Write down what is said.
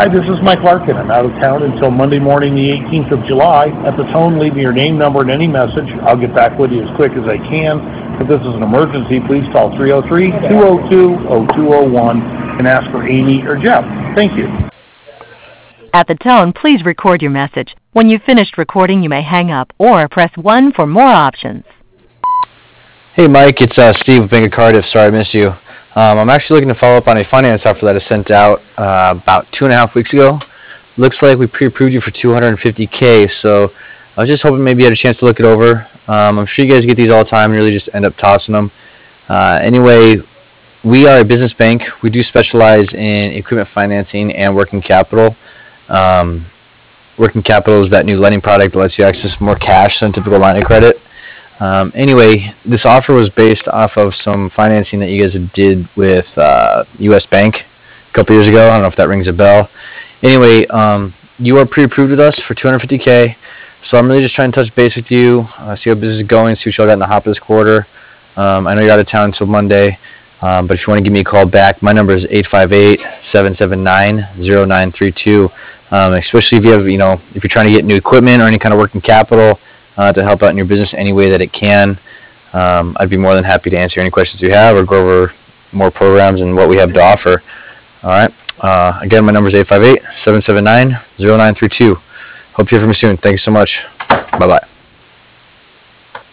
Hi, this is Mike Larkin. I'm out of town until Monday morning, the 18th of July. At the tone, leave me your name, number, and any message. I'll get back with you as quick as I can. If this is an emergency, please call 303-202-0201 and ask for Amy or Jeff. Thank you. At the tone, please record your message. When you've finished recording, you may hang up or press 1 for more options. Hey Mike, it's Steve with Bank of Cardiff. Sorry I missed you. I'm actually looking to follow up on a finance offer that I sent out about 2.5 weeks ago. Looks like we pre-approved you for $250K, so I was just hoping maybe you had a chance to look it over. I'm sure you guys get these all the time and really just end up tossing them. Anyway, we are a business bank. We do specialize in equipment financing and working capital. Working capital is that new lending product that lets you access more cash than typical line of credit. Anyway, this offer was based off of some financing that you guys did with U.S. Bank a couple years ago. I don't know if that rings a bell. Anyway, you are pre-approved with us for $250K, so I'm really just trying to touch base with you, see how business is going, see what y'all got in the hop this quarter. I know you're out of town until Monday, but if you want to give me a call back, my number is 858-779-0932. Especially if you have, if you're trying to get new equipment or any kind of working capital to help out in your business any way that it can. I'd be more than happy to answer any questions you have or go over more programs and what we have to offer. All right. Again, my number is 858-779-0932. Hope you hear from me soon. Thank you so much. Bye-bye.